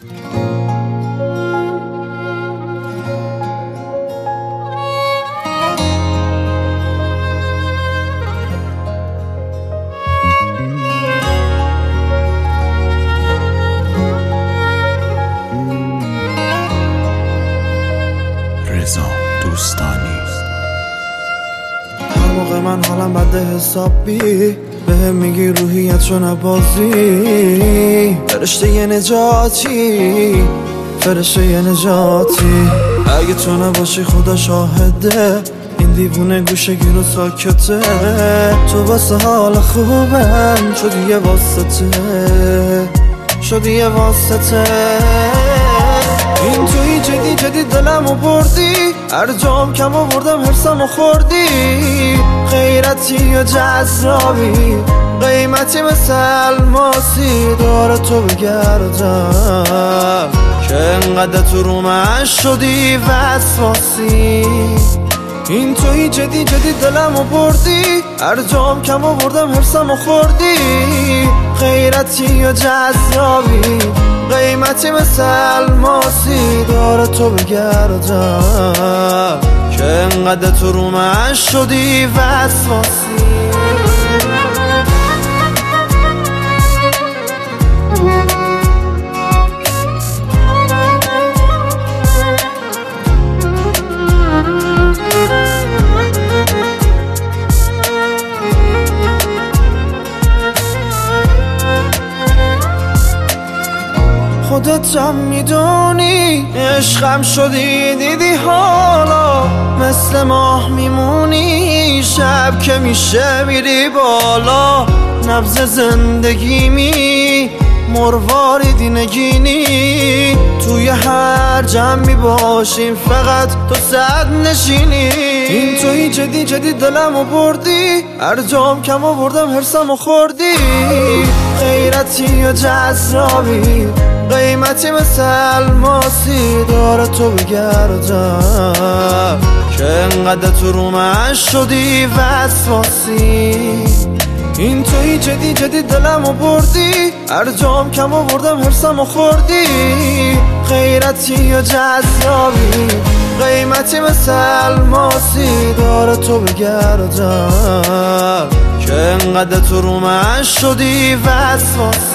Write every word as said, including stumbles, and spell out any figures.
رضا دوستانی. هر موقع من حالم بده حسابی بهم میگی روحیت شو نبازی، فرشته یه نجاتی، فرشته یه نجاتی. اگه تو نباشی خدا شاهده، این دیوونه گوشه گیر و ساکته. تو واسه حال خوبم شدی یه واسطه، شدی یه واسطه. این توی جدی جدی دلمو بردی، هر جام کم آوردم حرسمو خوردی. غیرتی و جذابی، قیمتی مثل الماسی، داره تو بگردم که انقدر تو رو من شدی وسواسی. این توی جدی جدی دلمو بردی، هر جام کم آوردم حرسمو خوردی. غیرتی و جذابی، قیمتی مثل الماسی، داره تو بگردم که انقدر تو رو من شدی وسواسی. خودت هم میدونی عشقم شدی، دیدی حالا مثل ماه میمونی. شب که میشه میری بالا، نبض زندگی می مرواریدی نگینی. توی هر جمع میباشیم فقط تو صد نشینی. این توی جدی جدی دلمو بردی، هر جام کم آوردم حرسمو خوردی. غیرتی و جذابی، قیمتی مثل الماسی، داره تو بگردم که انقدر تو رو من شدی وسواسی. این توی جدی جدی دلمو بردی، هر جام کم آوردم حرسمو خوردی. غیرتی و جذابی، قیمتی مثل الماسی، داره تو بگردم که انقدر تو رو من شدی وسواسی.